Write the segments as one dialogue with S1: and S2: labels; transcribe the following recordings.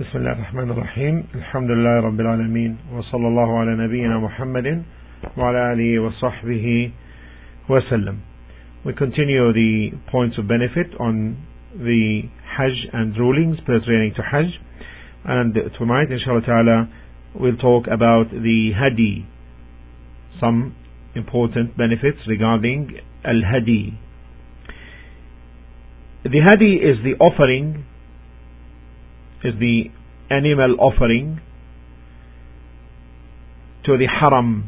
S1: بسم الله الرحمن الرحيم الحمد لله رب العالمين وصلى الله على نبينا محمد وعلى آله وصحبه وسلم. We continue the points of benefit on the Hajj and rulings pertaining to Hajj, and tonight inshallah ta'ala we'll talk about the Hadi, some important benefits regarding Al-Hadi. The Hadi is the offering, is the animal offering to the Haram,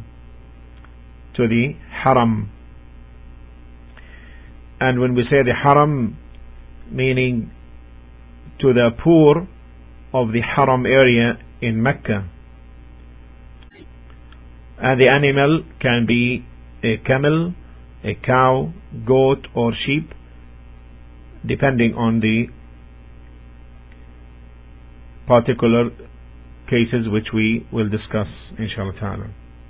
S1: and when we say the Haram, meaning to the poor of the Haram area in Mecca. And the animal can be a camel, a cow, goat or sheep, depending on the particular cases which we will discuss inshallah ta'ala.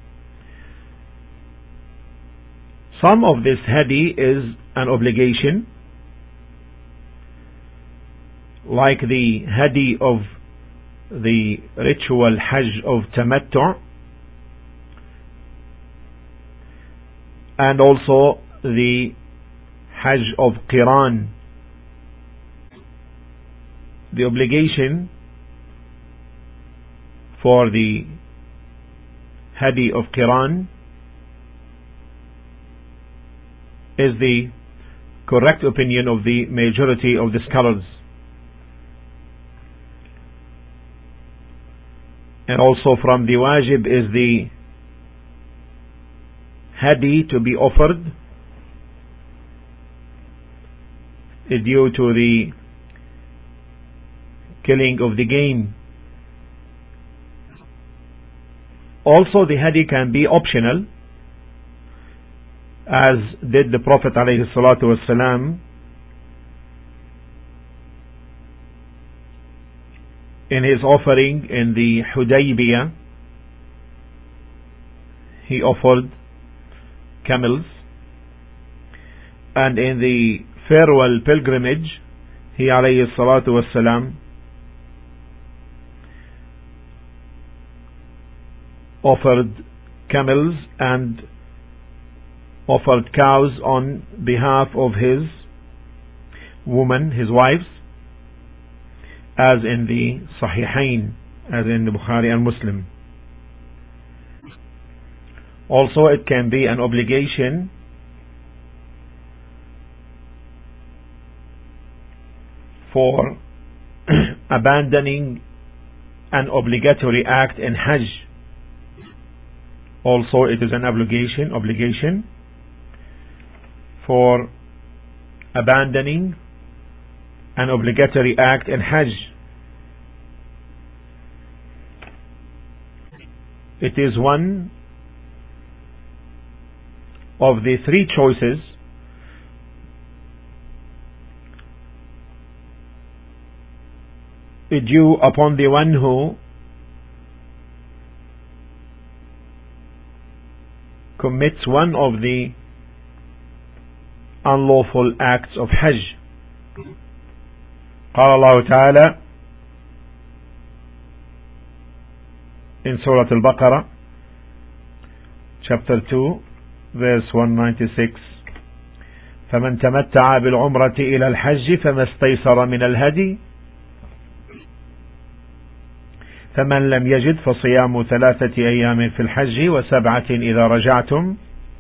S1: Some of this hadi is an obligation, like the hadi of the ritual Hajj of Tamattu', and also the Hajj of Qiran. The obligation for the Hadi of Qiran is the correct opinion of the majority of the scholars, and also from the wajib is the Hadi to be offered due to the killing of the game. Also the Hadi can be optional, as did the Prophet alayhi salatu wasalam in his offering in the Hudaybiyah. He offered camels, and in the farewell pilgrimage he alayhi salatu wasalam offered camels and offered cows on behalf of his woman, his wives, as in the Sahihain, as in the Bukhari and Muslim. Also it can be an obligation for abandoning an obligatory act in Hajj. Also it is an obligation for abandoning an obligatory act in Hajj. It is one of the three choices due upon the one who commits one of the unlawful acts of Hajj. قال الله تعالى in Surah Al-Baqarah chapter 2 verse 196, فمن تمتع بالعمرة إلى الحج فما استيسر من الهدي فمن لم يجد فصيام 3 أيام في الحج و7 إذا رجعتم.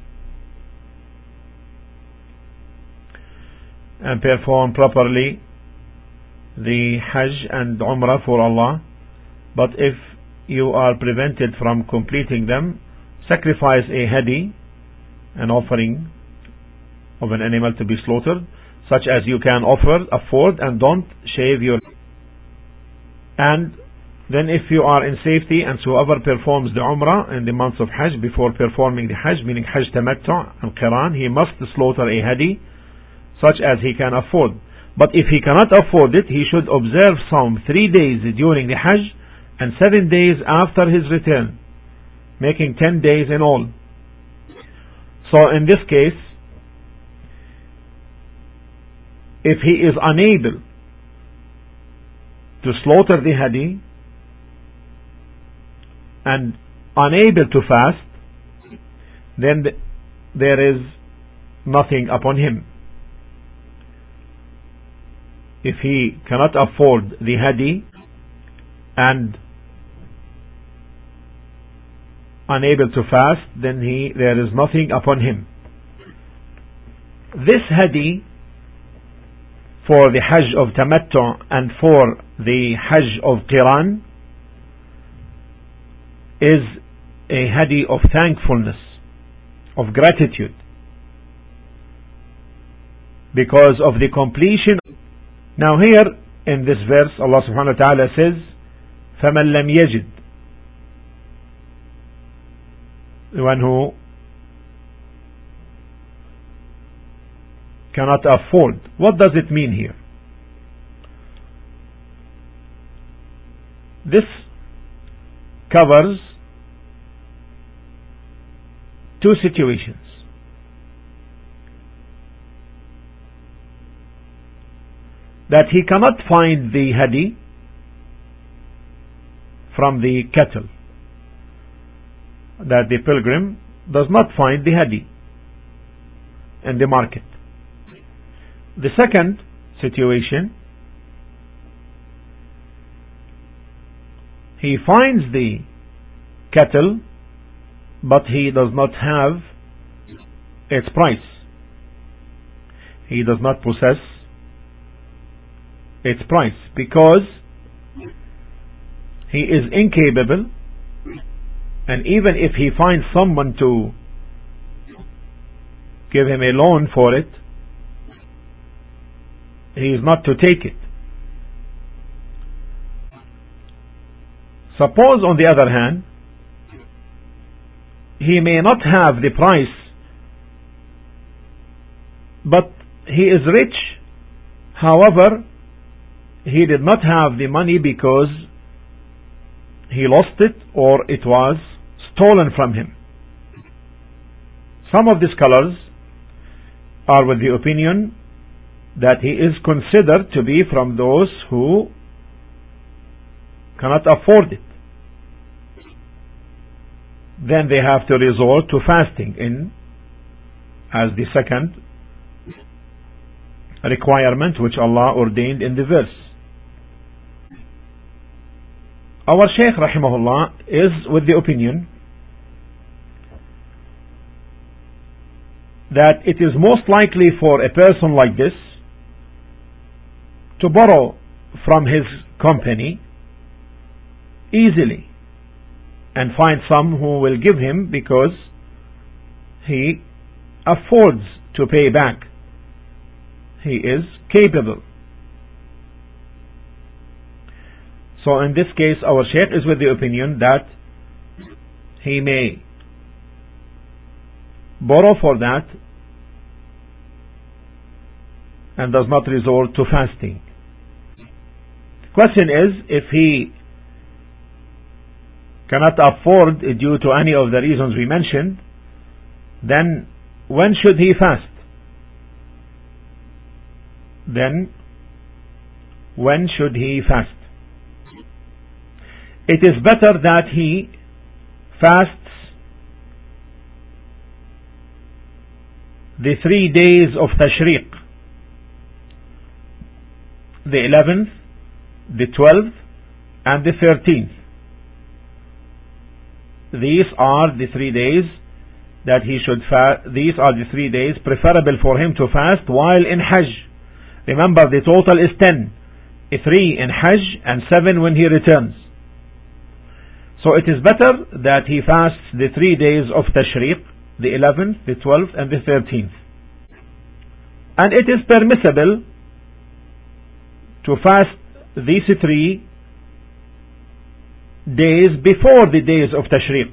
S1: And perform properly the Hajj and Umrah for Allah, but if you are prevented from completing them, sacrifice a hadi, an offering of an animal to be slaughtered, such as you can afford, and don't shave your. And then if you are in safety, and whoever performs the Umrah in the month of Hajj before performing the Hajj, meaning Hajj Tamattu' and Qiran, he must slaughter a hadi such as he can afford. But if he cannot afford it, he should observe some 3 days during the Hajj and 7 days after his return, making 10 days in all. So in this case, if he is unable to slaughter the hadi and unable to fast, then there is nothing upon him. If he cannot afford the hadi and unable to fast, then there is nothing upon him. This hadi for the Hajj of Tamattu and for the Hajj of Qiran is a hadi of thankfulness, of gratitude, because of the completion. Now here in this verse Allah subhanahu wa ta'ala says فَمَنْ لَمْ يَجِدْ, the one who cannot afford. What does it mean here? This covers two situations. That he cannot find the hadi from the cattle, that the pilgrim does not find the hadi in the market. The second situation, he finds the cattle but he does not have its price. He does not possess its price because he is incapable, and even if he finds someone to give him a loan for it, he is not to take it. Suppose on the other hand, he may not have the price, but he is rich. However, he did not have the money because he lost it or it was stolen from him. Some of the scholars are with the opinion that he is considered to be from those who cannot afford it. Then they have to resort to fasting as the second requirement which Allah ordained in the verse. Our Shaykh rahimahullah is with the opinion that it is most likely for a person like this to borrow from his company easily and find some who will give him because he affords to pay back. He is capable. So in this case our Shaykh is with the opinion that he may borrow for that and does not resort to fasting. The question is, if he cannot afford due to any of the reasons we mentioned, then when should he fast? Then when should he fast? It is better that he fasts the 3 days of Tashriq, the 11th, the 12th and the 13th. These are the 3 days that he should fast. These are the 3 days preferable for him to fast while in Hajj. Remember, the total is 10, 3 in Hajj and 7 when he returns. So it is better that he fasts the 3 days of Tashriq, the 11th, the 12th and the 13th. And it is permissible to fast these 3 days before the days of Tashriq.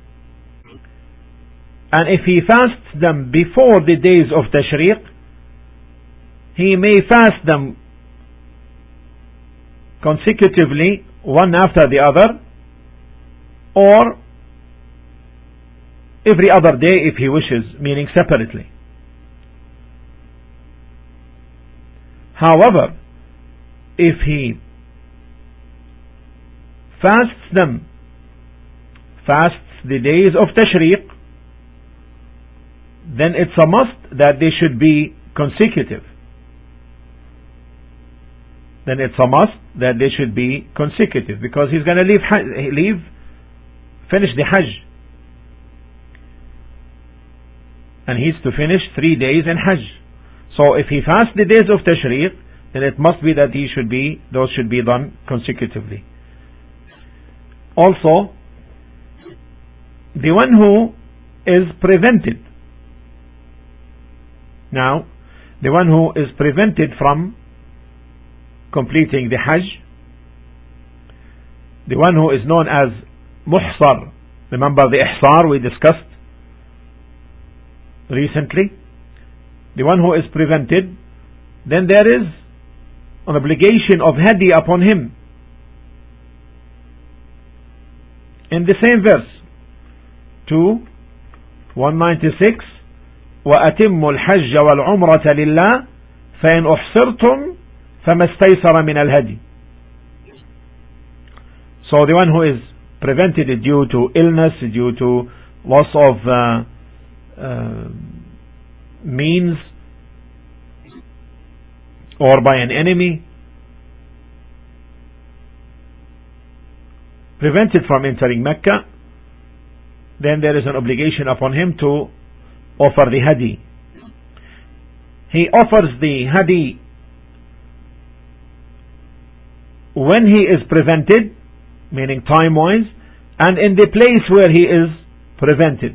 S1: And if he fasts them before the days of Tashriq, he may fast them consecutively, one after the other, or every other day if he wishes, meaning separately. However, if he fasts them, fasts the days of Tashriq, then it's a must that they should be consecutive. Then it's a must that they should be consecutive, because he's going to finish the Hajj. And he's to finish 3 days in Hajj. So if he fasts the days of Tashriq, then it must be that those should be done consecutively. Also, the one who is prevented. Now, the one who is prevented from completing the Hajj, the one who is known as Muhsar. Remember the Ihsar we discussed recently? The one who is prevented, then there is an obligation of Hadi upon him. In the same verse, 196, وَأَتِمُّ الْحَجَّ وَالْعُمْرَةَ لِلَّهِ فَإِنْ أُحْصِرْتُمْ فَمَا اسْتَيْسَرَ مِنَ الْهَدِيِ. So the one who is prevented due to illness, due to loss of means, or by an enemy, prevented from entering Mecca, then there is an obligation upon him to offer the Hadi. He offers the Hadi when he is prevented, meaning time-wise, and in the place where he is prevented.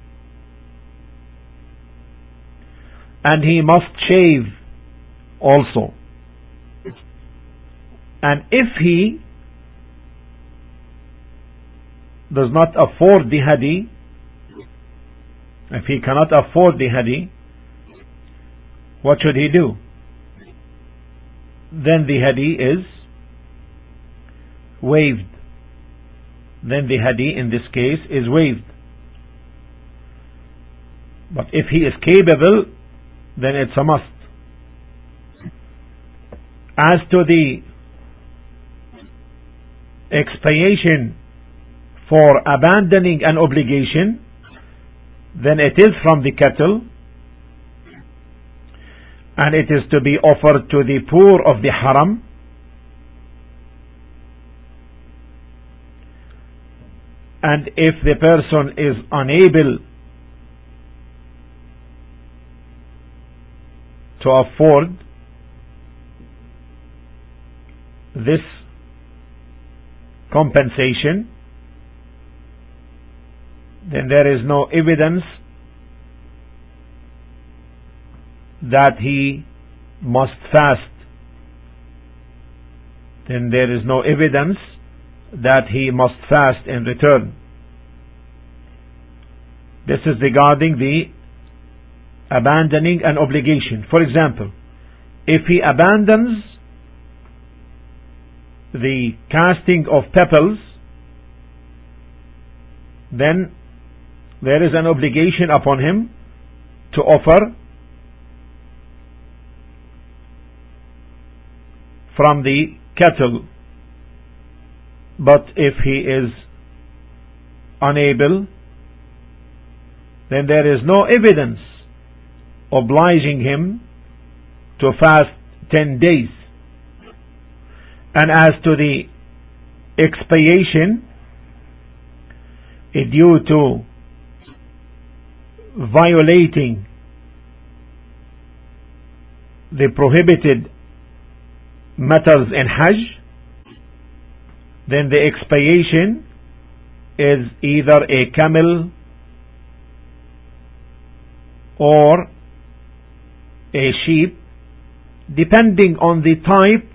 S1: And he must shave also. And if he does not afford the Hadi, if he cannot afford the Hadi, what should he do? Then the Hadi is waived. Then the Hadi in this case is waived. But if he is capable, then it's a must. As to the expiation for abandoning an obligation, then it is from the cattle, and it is to be offered to the poor of the haram, and if the person is unable to afford this compensation, then there is no evidence that he must fast. Then there is no evidence that he must fast in return. This is regarding the abandoning an obligation. For example, if he abandons the casting of pebbles, then there is an obligation upon him to offer from the cattle. But if he is unable, then there is no evidence obliging him to fast 10 days. And as to the expiation due to violating the prohibited matters in Hajj, then the expiation is either a camel or a sheep, depending on the type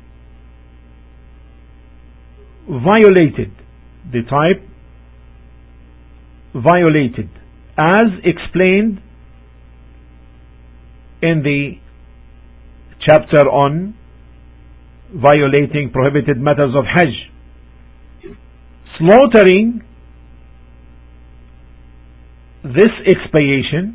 S1: violated. The type violated, as explained in the chapter on violating prohibited matters of Hajj. Slaughtering this expiation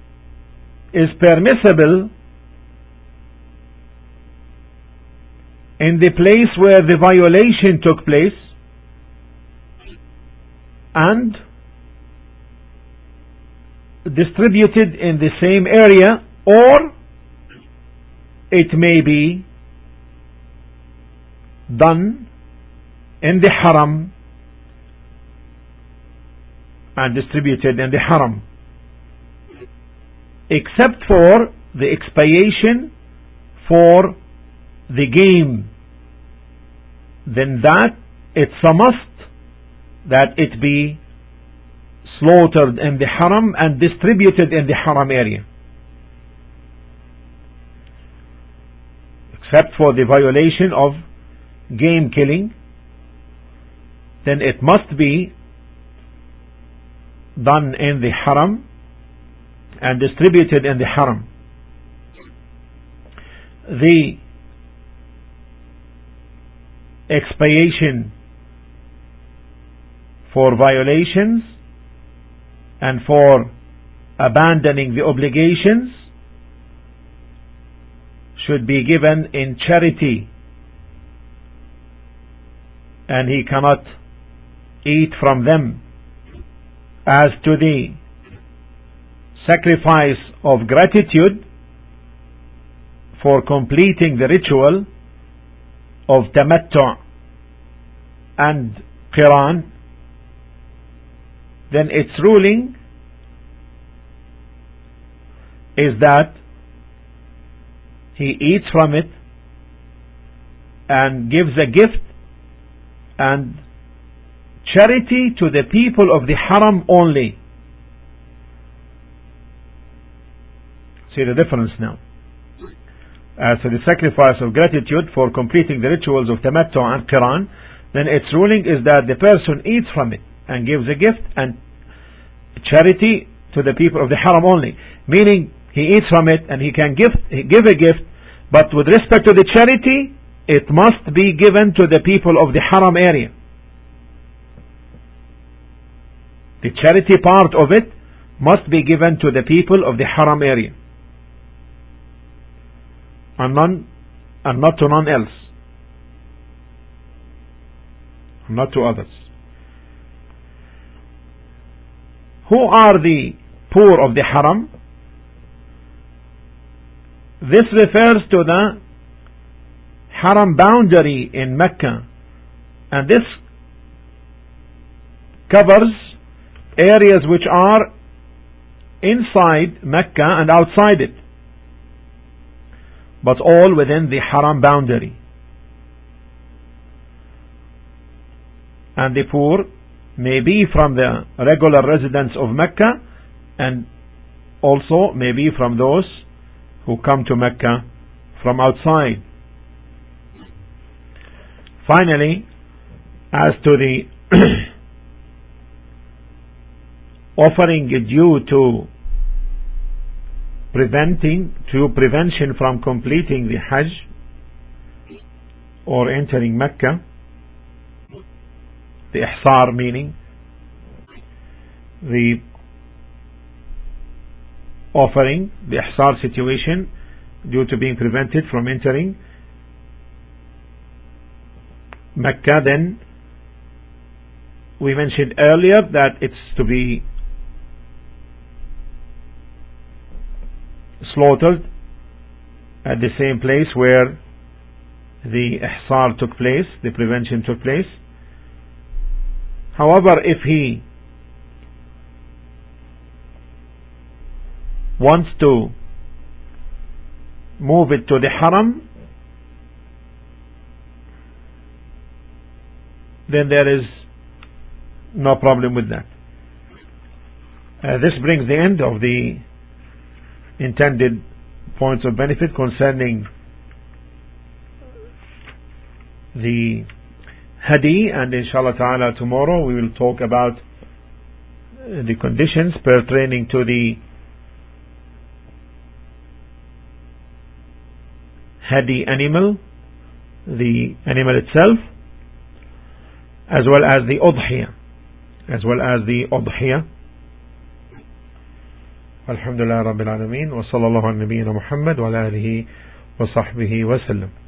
S1: is permissible in the place where the violation took place, and distributed in the same area, or it may be done in the haram and distributed in the haram, except for the expiation for the game. Then that it's a must that it be slaughtered in the haram and distributed in the haram area, except for the violation of game killing. Then it must be done in the haram and distributed in the haram. The expiation for violations and for abandoning the obligations should be given in charity, and he cannot eat from them. As to the sacrifice of gratitude for completing the ritual of tamattu' and qiran, then its ruling is that he eats from it and gives a gift and charity to the people of the haram only. See the difference now. As to the sacrifice of gratitude for completing the rituals of tamattu' and qiran, then its ruling is that the person eats from it and gives a gift and charity to the people of the haram only. Meaning he eats from it and he can give a gift, but with respect to the charity, it must be given to the people of the haram area. The charity part of it must be given to the people of the haram area, and not to none else, not to others. Who are the poor of the haram? This refers to the haram boundary in Mecca, and this covers areas which are inside Mecca and outside it, but all within the haram boundary. And the poor may be from the regular residents of Mecca, and also may be from those who come to Mecca from outside. Finally, as to the offering due to prevention from completing the Hajj or entering Mecca, the ihsar, meaning the offering, the ihsar situation due to being prevented from entering Mecca, then we mentioned earlier that it's to be slaughtered at the same place where the ihsar took place, the prevention took place. However, if he wants to move it to the haram, then there is no problem with that. This brings the end of the intended points of benefit concerning the hadi, and inshallah ta'ala tomorrow we will talk about the conditions pertaining to the hadi animal, the animal itself, as well as the udhiyah. Alhamdulillah Rabbil Alameen, wa sallallahu ala nabiyyina Muhammad wa ala alihi wa sahbihi wa sallam.